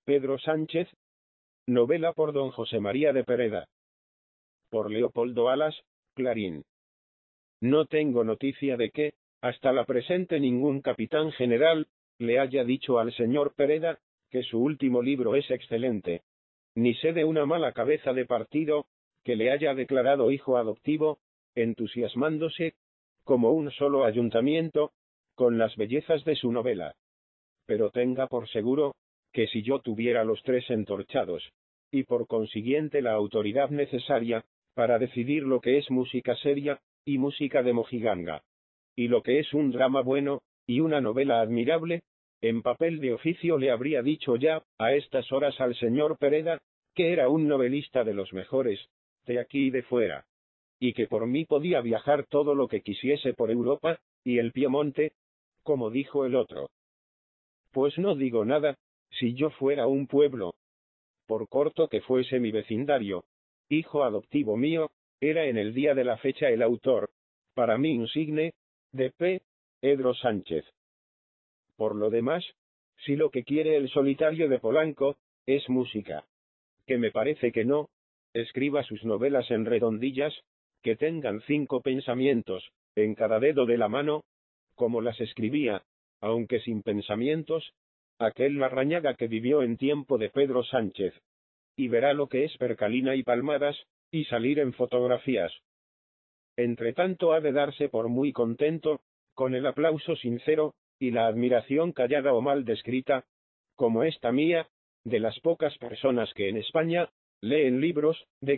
Pedro Sánchez. Novela por don José María de Pereda. Por Leopoldo Alas, Clarín. No tengo noticia de que, hasta la presente, ningún capitán general le haya dicho al señor Pereda que su último libro es excelente. Ni sé de una mala cabeza de partido que le haya declarado hijo adoptivo, entusiasmándose, como un solo ayuntamiento, con las bellezas de su novela. Pero tenga por seguro que si yo tuviera los tres entorchados, y por consiguiente la autoridad necesaria para decidir lo que es música seria y música de mojiganga, y lo que es un drama bueno y una novela admirable, en papel de oficio le habría dicho ya, a estas horas, al señor Pereda, que era un novelista de los mejores, de aquí y de fuera, y que por mí podía viajar todo lo que quisiese por Europa y el Piemonte, como dijo el otro. Pues no digo nada, si yo fuera un pueblo, por corto que fuese mi vecindario, hijo adoptivo mío, era en el día de la fecha el autor, para mí insigne, de Pedro Sánchez. Por lo demás, si lo que quiere el solitario de Polanco es música, que me parece que no, escriba sus novelas en redondillas, que tengan 5 pensamientos en cada dedo de la mano, como las escribía, aunque sin pensamientos, aquel Larrañaga que vivió en tiempo de Pedro Sánchez, y verá lo que es percalina y palmadas, y salir en fotografías. Entretanto ha de darse por muy contento, con el aplauso sincero, y la admiración callada o mal descrita, como esta mía, de las pocas personas que en España leen libros de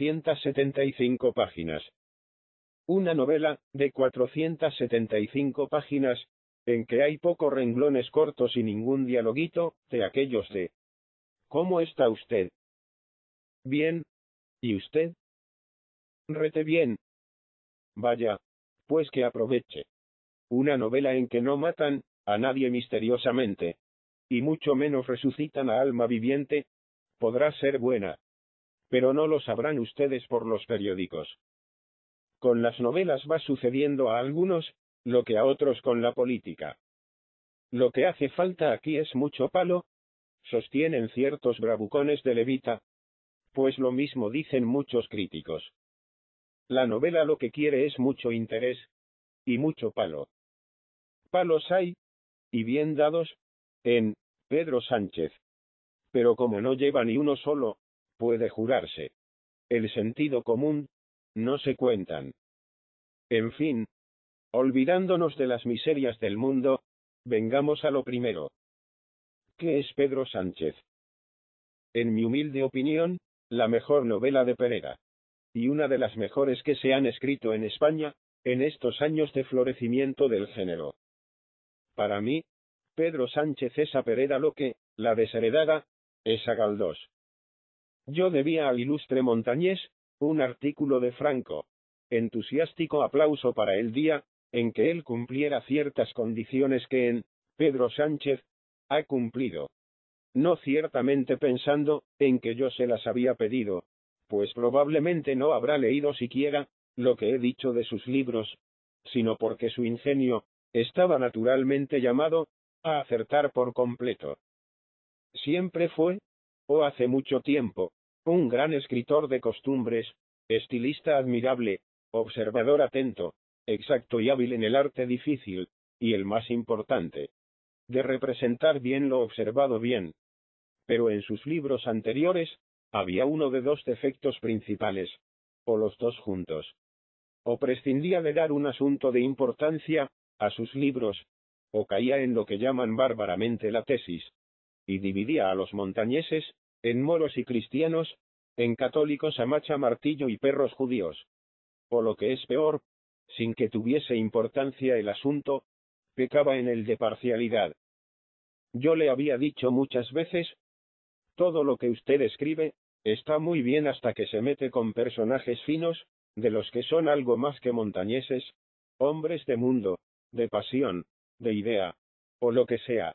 475 páginas. Una novela de 475 páginas, en que hay pocos renglones cortos y ningún dialoguito, de aquellos de ¿cómo está usted? Bien. ¿Y usted? Rete bien. Vaya, pues que aproveche. Una novela en que no matan a nadie misteriosamente, y mucho menos resucitan a alma viviente, podrá ser buena. Pero no lo sabrán ustedes por los periódicos. Con las novelas va sucediendo a algunos lo que a otros con la política. Lo que hace falta aquí es mucho palo, sostienen ciertos bravucones de Levita, pues lo mismo dicen muchos críticos. La novela lo que quiere es mucho interés y mucho palo. Palos hay, y bien dados, en Pedro Sánchez. Pero como no lleva ni uno solo, puede jurarse. El sentido común, no se cuentan. En fin, olvidándonos de las miserias del mundo, vengamos a lo primero. ¿Qué es Pedro Sánchez? En mi humilde opinión, la mejor novela de Pereda. Y una de las mejores que se han escrito en España, en estos años de florecimiento del género. Para mí, Pedro Sánchez es a Pereda lo que, la desheredada, es a Galdós. Yo debía al ilustre Montañés un artículo de franco, entusiástico aplauso para el día en que él cumpliera ciertas condiciones que en Pedro Sánchez ha cumplido. No ciertamente pensando en que yo se las había pedido, pues probablemente no habrá leído siquiera lo que he dicho de sus libros, sino porque su ingenio estaba naturalmente llamado a acertar por completo. Siempre fue, o hace mucho tiempo, un gran escritor de costumbres, estilista admirable, observador atento, exacto y hábil en el arte difícil, y el más importante, de representar bien lo observado bien. Pero en sus libros anteriores, había uno de 2 defectos principales, o los 2 juntos. O prescindía de dar un asunto de importancia a sus libros, o caía en lo que llaman bárbaramente la tesis, y dividía a los montañeses, en moros y cristianos, en católicos a macha martillo y perros judíos. O lo que es peor, sin que tuviese importancia el asunto, pecaba en el de parcialidad. Yo le había dicho muchas veces, todo lo que usted escribe, está muy bien hasta que se mete con personajes finos, de los que son algo más que montañeses, hombres de mundo, de pasión, de idea, o lo que sea.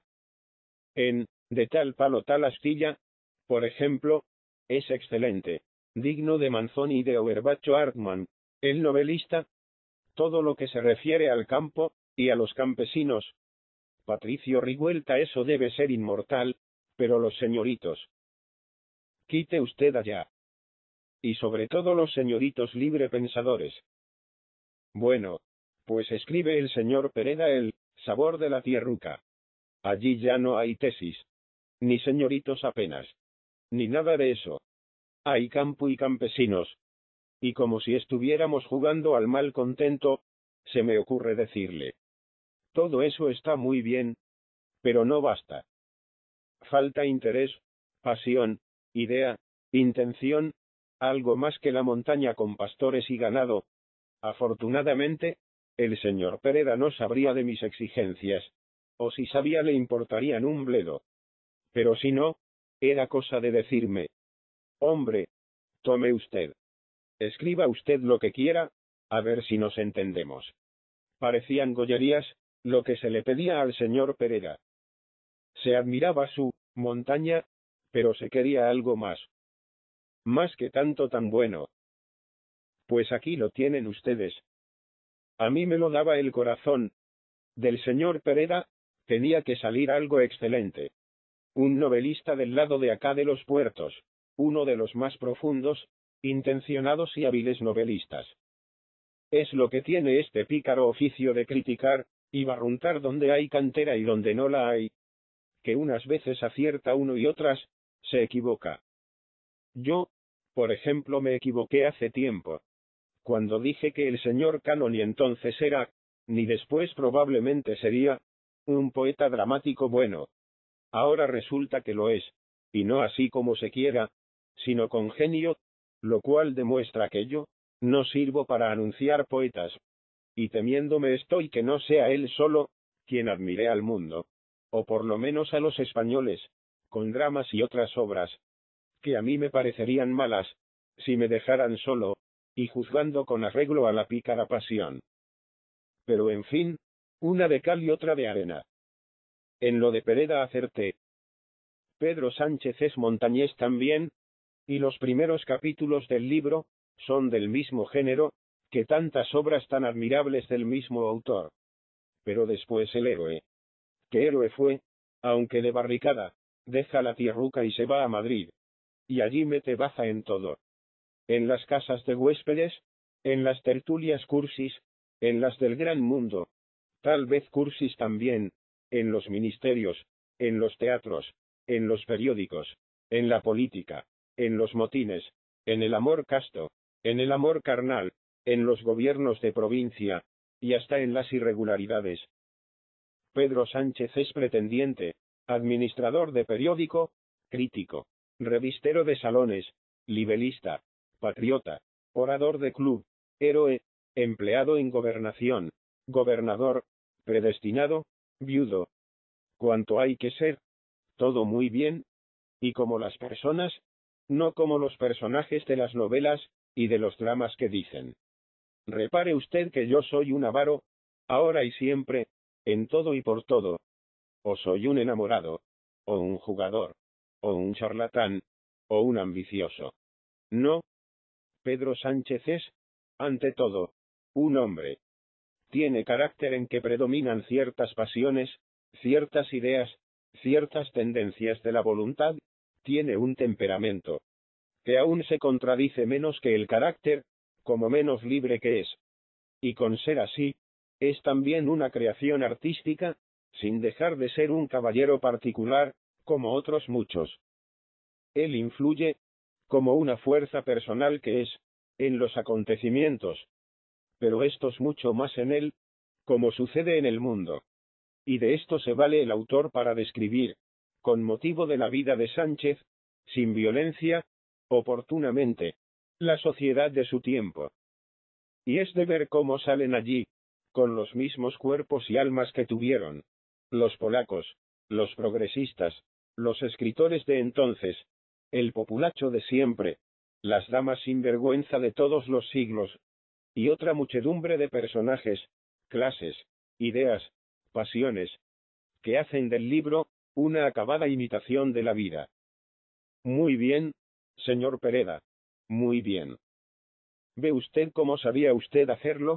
En De tal palo tal astilla, por ejemplo, es excelente, digno de Manzoni y de Auerbach Hartmann, el novelista, todo lo que se refiere al campo y a los campesinos. Patricio Rigüelta, eso debe ser inmortal, Pero los señoritos. Quite usted allá. Y sobre todo los señoritos librepensadores. Bueno, pues escribe el señor Pereda El sabor de la tierruca. Allí ya no hay tesis. Ni señoritos apenas. Ni nada de eso. Hay campo y campesinos. Y como si estuviéramos jugando al mal contento, se me ocurre decirle. Todo eso está muy bien, pero no basta. Falta interés, pasión, idea, intención, algo más que la montaña con pastores y ganado. Afortunadamente, el señor Pereda no sabría de mis exigencias, o si sabía le importarían un bledo. Pero si no, era cosa de decirme. Hombre, tome usted. Escriba usted lo que quiera, a ver si nos entendemos. Parecían gollerías, lo que se le pedía al señor Pereda. Se admiraba su montaña, pero se quería algo más. Más que tanto tan bueno. Pues aquí lo tienen ustedes. A mí me lo daba el corazón. Del señor Pereda, tenía que salir algo excelente. Un novelista del lado de acá de los puertos, uno de los más profundos, intencionados y hábiles novelistas. Es lo que tiene este pícaro oficio de criticar, y barruntar donde hay cantera y donde no la hay, que unas veces acierta uno y otras, se equivoca. Yo, por ejemplo, me equivoqué hace tiempo, cuando dije que el señor Cano ni entonces era, ni después probablemente sería, un poeta dramático bueno. Ahora resulta que lo es, y no así como se quiera, sino con genio, lo cual demuestra que yo no sirvo para anunciar poetas, y temiéndome estoy que no sea él solo quien admire al mundo, o por lo menos a los españoles, con dramas y otras obras, que a mí me parecerían malas, si me dejaran solo, y juzgando con arreglo a la pícara pasión. Pero en fin, una de cal y otra de arena. En lo de Pereda acerté. Pedro Sánchez es montañés también, y los primeros capítulos del libro son del mismo género, que tantas obras tan admirables del mismo autor. Pero después el héroe. ¿Qué héroe fue? Aunque de barricada, deja la tierruca y se va a Madrid. Y allí mete baza en todo. En las casas de huéspedes, en las tertulias cursis, en las del gran mundo, tal vez cursis también, en los ministerios, en los teatros, en los periódicos, en la política, en los motines, en el amor casto, en el amor carnal, en los gobiernos de provincia, y hasta en las irregularidades. Pedro Sánchez es pretendiente, administrador de periódico, crítico, revistero de salones, libelista, patriota, orador de club, héroe, empleado en gobernación, gobernador, predestinado, viudo. Cuanto hay que ser, todo muy bien, y como las personas, no como los personajes de las novelas y de los dramas que dicen. Repare usted que yo soy un avaro, ahora y siempre, en todo y por todo. O soy un enamorado, o un jugador, o un charlatán, o un ambicioso. No. Pedro Sánchez es, ante todo, un hombre. Tiene carácter en que predominan ciertas pasiones, ciertas ideas, ciertas tendencias de la voluntad, tiene un temperamento, que aún se contradice menos que el carácter, como menos libre que es. Y con ser así, es también una creación artística, sin dejar de ser un caballero particular, como otros muchos. Él influye, como una fuerza personal que es, en los acontecimientos. Pero estos mucho más en él, como sucede en el mundo. Y de esto se vale el autor para describir, con motivo de la vida de Sánchez, sin violencia, oportunamente, la sociedad de su tiempo. Y es de ver cómo salen allí, con los mismos cuerpos y almas que tuvieron, los polacos, los progresistas, los escritores de entonces, el populacho de siempre, las damas sin vergüenza de todos los siglos, y otra muchedumbre de personajes, clases, ideas, pasiones, que hacen del libro una acabada imitación de la vida. Muy bien, señor Pereda, muy bien. ¿Ve usted cómo sabía usted hacerlo?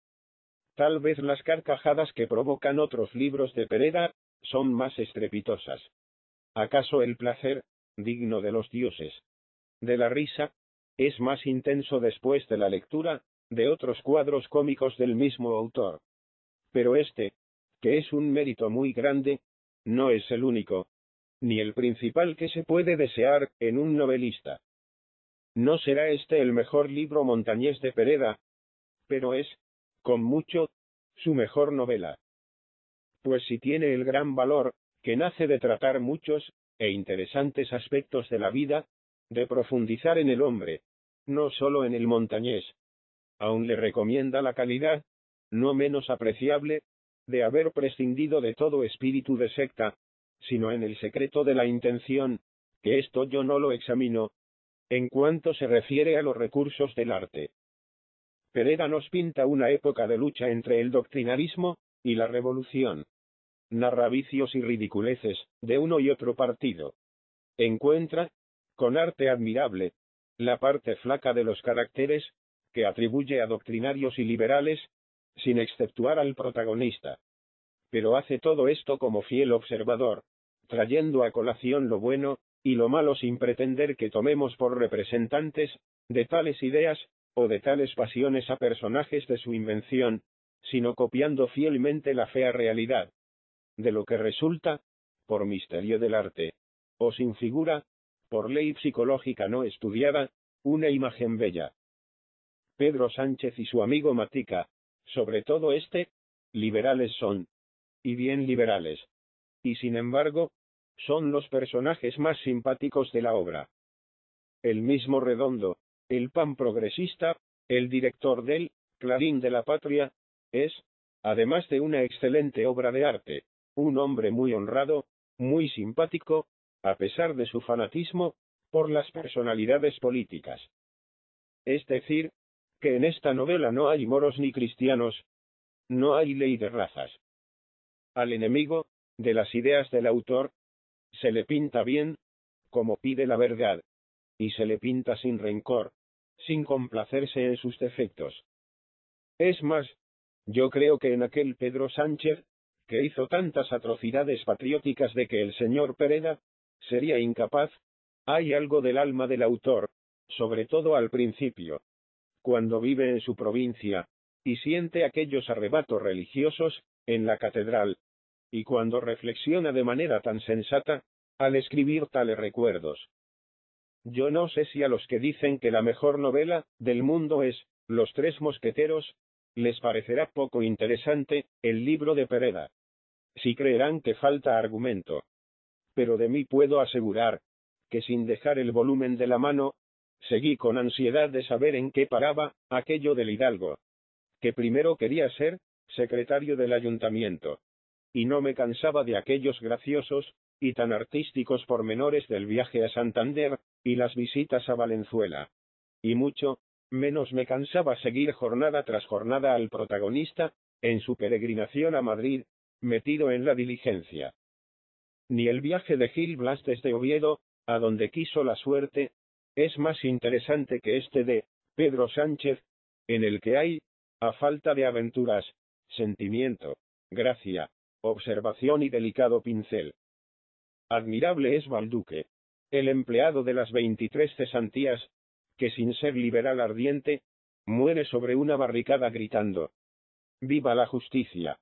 Tal vez las carcajadas que provocan otros libros de Pereda son más estrepitosas. ¿Acaso el placer, digno de los dioses, de la risa, es más intenso después de la lectura de otros cuadros cómicos del mismo autor? Pero este, que es un mérito muy grande, no es el único, ni el principal que se puede desear en un novelista. No será este el mejor libro montañés de Pereda, pero es, con mucho, su mejor novela. Pues si tiene el gran valor, que nace de tratar muchos e interesantes aspectos de la vida, de profundizar en el hombre, no solo en el montañés. Aún le recomienda la calidad, no menos apreciable, de haber prescindido de todo espíritu de secta, sino en el secreto de la intención, que esto yo no lo examino, en cuanto se refiere a los recursos del arte. Pereda nos pinta una época de lucha entre el doctrinarismo y la revolución. Narra vicios y ridiculeces de uno y otro partido. Encuentra, con arte admirable, la parte flaca de los caracteres, que atribuye a doctrinarios y liberales, sin exceptuar al protagonista. Pero hace todo esto como fiel observador, trayendo a colación lo bueno y lo malo sin pretender que tomemos por representantes de tales ideas o de tales pasiones a personajes de su invención, sino copiando fielmente la fea realidad, de lo que resulta, por misterio del arte, o sin figura, por ley psicológica no estudiada, una imagen bella. Pedro Sánchez y su amigo Matica, sobre todo este, liberales son, y bien liberales. Y sin embargo, son los personajes más simpáticos de la obra. El mismo Redondo, el pan progresista, el director del Clarín de la Patria, es, además de una excelente obra de arte, un hombre muy honrado, muy simpático, a pesar de su fanatismo por las personalidades políticas. Es decir, que en esta novela no hay moros ni cristianos, no hay ley de razas. Al enemigo, de las ideas del autor, se le pinta bien, como pide la verdad, y se le pinta sin rencor, sin complacerse en sus defectos. Es más, yo creo que en aquel Pedro Sánchez, que hizo tantas atrocidades patrióticas de que el señor Pereda sería incapaz, hay algo del alma del autor, sobre todo al principio, cuando vive en su provincia, y siente aquellos arrebatos religiosos, en la catedral, y cuando reflexiona de manera tan sensata, al escribir tales recuerdos. Yo no sé si a los que dicen que la mejor novela del mundo es Los Tres Mosqueteros, les parecerá poco interesante el libro de Pereda. Si creerán que falta argumento. Pero de mí puedo asegurar que sin dejar el volumen de la mano, seguí con ansiedad de saber en qué paraba aquello del hidalgo, que primero quería ser secretario del ayuntamiento, y no me cansaba de aquellos graciosos y tan artísticos pormenores del viaje a Santander y las visitas a Valenzuela. Y mucho menos me cansaba seguir jornada tras jornada al protagonista en su peregrinación a Madrid, metido en la diligencia. Ni el viaje de Gil Blas desde Oviedo, a donde quiso la suerte, es más interesante que este de Pedro Sánchez, en el que hay, a falta de aventuras, sentimiento, gracia, observación y delicado pincel. Admirable es Balduque, el empleado de las 23 cesantías, que sin ser liberal ardiente, muere sobre una barricada gritando: ¡Viva la justicia!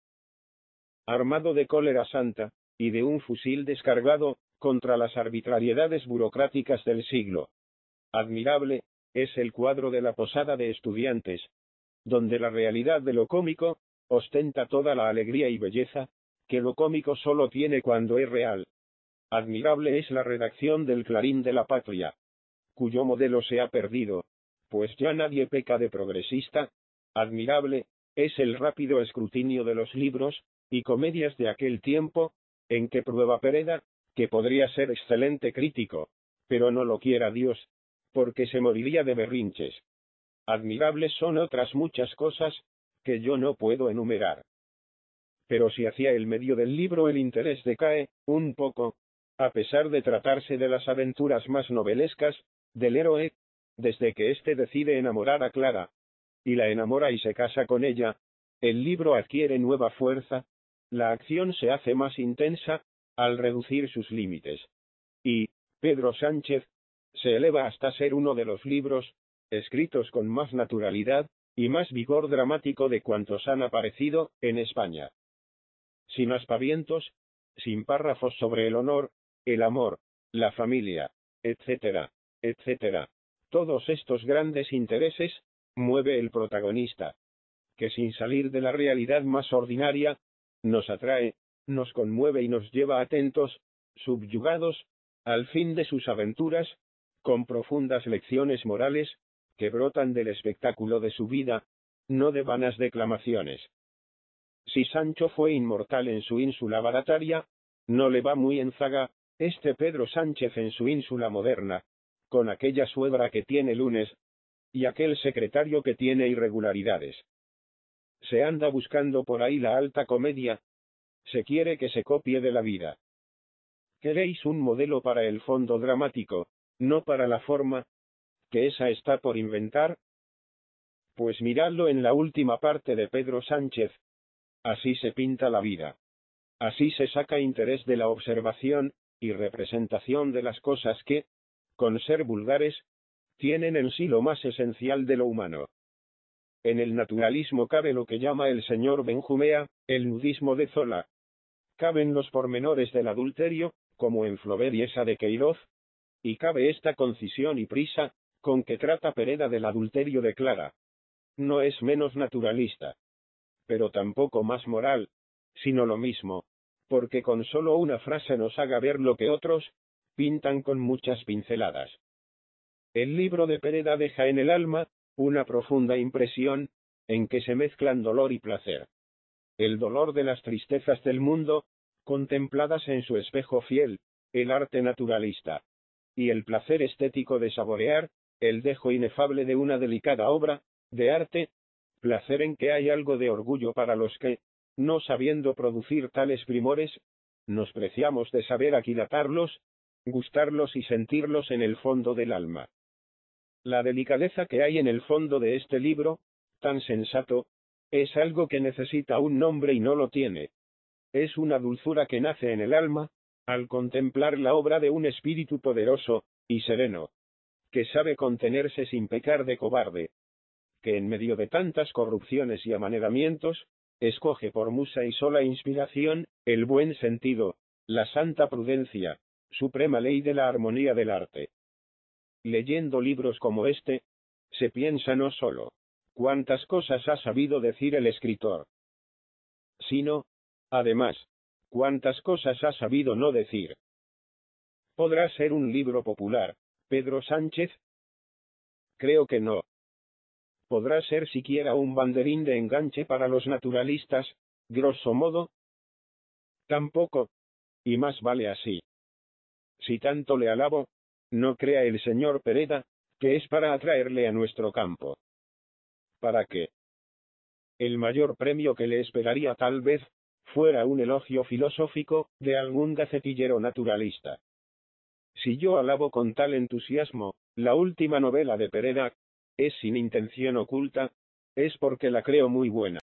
Armado de cólera santa, y de un fusil descargado contra las arbitrariedades burocráticas del siglo. Admirable es el cuadro de la posada de estudiantes, donde la realidad de lo cómico ostenta toda la alegría y belleza que lo cómico solo tiene cuando es real. Admirable es la redacción del Clarín de la Patria, cuyo modelo se ha perdido, pues ya nadie peca de progresista. Admirable es el rápido escrutinio de los libros y comedias de aquel tiempo, en que prueba Pereda que podría ser excelente crítico, pero no lo quiera Dios, porque se moriría de berrinches. Admirables son otras muchas cosas que yo no puedo enumerar. Pero si hacia el medio del libro el interés decae un poco, a pesar de tratarse de las aventuras más novelescas del héroe, desde que éste decide enamorar a Clara, y la enamora y se casa con ella, el libro adquiere nueva fuerza, la acción se hace más intensa, al reducir sus límites. y Pedro Sánchez se eleva hasta ser uno de los libros escritos con más naturalidad y más vigor dramático de cuantos han aparecido en España. Sin aspavientos, sin párrafos sobre el honor, el amor, la familia, etcétera, etcétera. Todos estos grandes intereses mueve el protagonista, que sin salir de la realidad más ordinaria, nos atrae, nos conmueve y nos lleva atentos, subyugados, al fin de sus aventuras, con profundas lecciones morales, que brotan del espectáculo de su vida, no de vanas declamaciones. Si Sancho fue inmortal en su ínsula barataria, no le va muy en zaga este Pedro Sánchez en su ínsula moderna, con aquella suegra que tiene lunes, y aquel secretario que tiene irregularidades. Se anda buscando por ahí la alta comedia, se quiere que se copie de la vida. Queréis un modelo para el fondo dramático, no para la forma, que esa está por inventar. Pues miradlo en la última parte de Pedro Sánchez. Así se pinta la vida. Así se saca interés de la observación y representación de las cosas que, con ser vulgares, tienen en sí lo más esencial de lo humano. En el naturalismo cabe lo que llama el señor Benjumea, el nudismo de Zola. Caben los pormenores del adulterio, como en Flaubert y esa de Queiroz, y cabe esta concisión y prisa, con que trata Pereda del adulterio de Clara. No es menos naturalista, pero tampoco más moral, sino lo mismo, porque con solo una frase nos haga ver lo que otros pintan con muchas pinceladas. El libro de Pereda deja en el alma una profunda impresión, en que se mezclan dolor y placer. El dolor de las tristezas del mundo, contempladas en su espejo fiel, el arte naturalista, y el placer estético de saborear el dejo inefable de una delicada obra de arte, placer en que hay algo de orgullo para los que, no sabiendo producir tales primores, nos preciamos de saber aquilatarlos, gustarlos y sentirlos en el fondo del alma. La delicadeza que hay en el fondo de este libro, tan sensato, es algo que necesita un nombre y no lo tiene. Es una dulzura que nace en el alma, al contemplar la obra de un espíritu poderoso y sereno, que sabe contenerse sin pecar de cobarde, que en medio de tantas corrupciones y amaneramientos, escoge por musa y sola inspiración, el buen sentido, la santa prudencia, suprema ley de la armonía del arte. Leyendo libros como este, se piensa no solo cuántas cosas ha sabido decir el escritor, sino, además, cuántas cosas ha sabido no decir. ¿Podrá ser un libro popular, Pedro Sánchez? Creo que no. ¿Podrá ser siquiera un banderín de enganche para los naturalistas, grosso modo? Tampoco, y más vale así. Si tanto le alabo, no crea el señor Pereda, que es para atraerle a nuestro campo. ¿Para qué? El mayor premio que le esperaría tal vez, fuera un elogio filosófico, de algún gacetillero naturalista. Si yo alabo con tal entusiasmo, la última novela de Pereda, es sin intención oculta, es porque la creo muy buena.